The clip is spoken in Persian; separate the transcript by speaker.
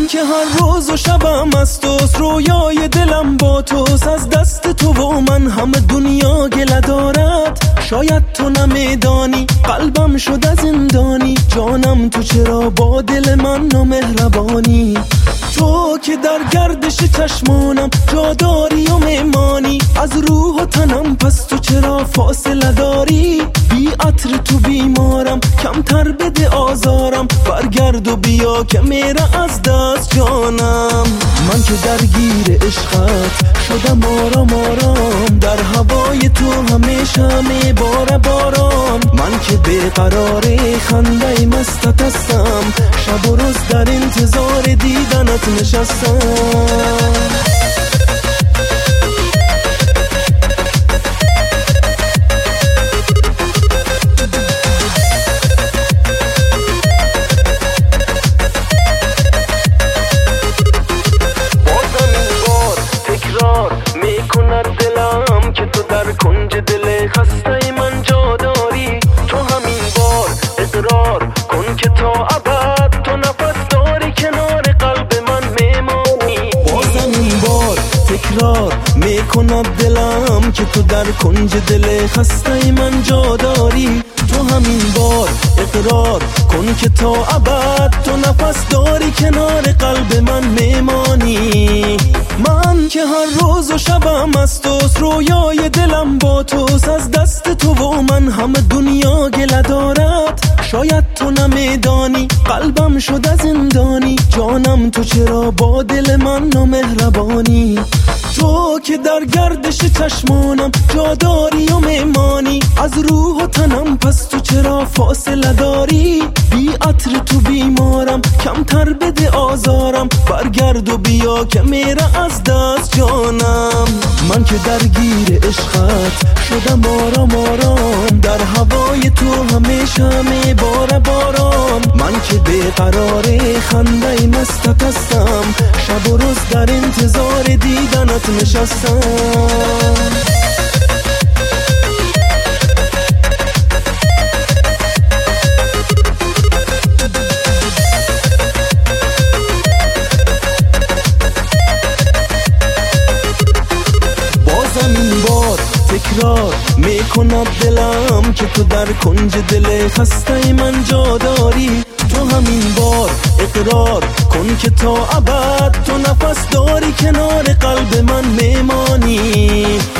Speaker 1: که هر روز و شبم از توست، رویای دلم با توست، از دست تو و من همه دنیا گله دارد. شاید تو نمیدانی قلبم شده زندانی، جانم تو چرا با دل من نامهربانی. تو که در گردش چشمانم جا داری و میمانی، از روح و تنم پس تو چرا فاصله داری؟ بی عطر تو بیمارم، کمتر بده آزارم، برگرد و بیا که میره از دست جانم. من که درگیر عشقت شدم آرام آرام، در هوای تو همیشه میباره باران. من که بیقرار خنده مستت هستم، شب و روز در انتظار دیدنت نشستم. دلم که تو در کنج دل خسته من جا داری، تو همین بار اقرار کن که تا ابد تو نفس داری، کنار قلب من میمانی. بازم این بار تکرار میکند دلم که تو در کنج دل خسته من جا داری، تو همین بار اقرار کن که تا ابد تو نفس داری، کنار قلب من میمانی. من که هر روز و شبم از توست، رویای دلم با توست، از دست تو و من همه دنیا گله دارد. شاید تو نمیدانی قلبم شده زندانی، جانم تو چرا با دل من نامهربانی. تو که در گردش چشمانم جا داری و میمانی، از روح و تنم پس تو چرا فاصله داری؟ بی عطر تو بیمارم، کمتر بده آزارم، برگرد و بیا که میره از دست جانم. من که درگیر عشقت شدم آرام آرام، در هوای تو همیشه میباره باران. من که بیقرار خنده مستت هستم، شب و روز در انتظار دیدنت نشستم. این بار تکرار میکند دلم که تو در کنج دل خسته من جا داری، تو همین بار اقرار کن که تا ابد تو نفس داری، کنار قلب من میمانی.